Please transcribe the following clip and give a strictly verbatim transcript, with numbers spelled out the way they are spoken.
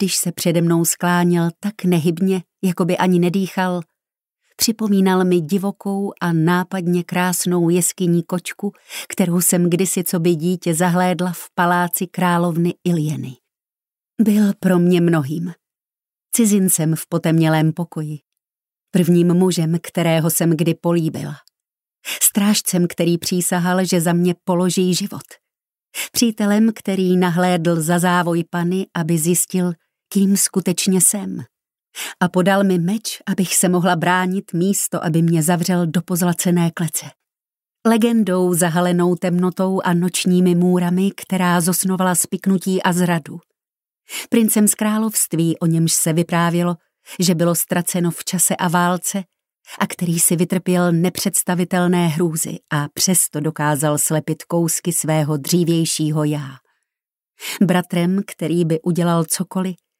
když se přede mnou skláněl tak nehybně, jako by ani nedýchal, připomínal mi divokou a nápadně krásnou jeskyní kočku, kterou jsem kdysi coby dítě zahlédla v paláci královny Iljeny. Byl pro mě mnohým. Cizincem v potemnělém pokoji. Prvním mužem, kterého jsem kdy políbila. Strážcem, který přísahal, že za mě položí život. Přítelem, který nahlédl za závoj Pany, aby zjistil, kým skutečně jsem. A podal mi meč, abych se mohla bránit místo, aby mě zavřel do pozlacené klece. Legendou zahalenou temnotou a nočními můrami, která zosnovala spiknutí a zradu. Princem z království, o němž se vyprávělo, že bylo ztraceno v čase a válce, a který si vytrpěl nepředstavitelné hrůzy a přesto dokázal slepit kousky svého dřívějšího já. Bratrem, který by udělal cokoliv,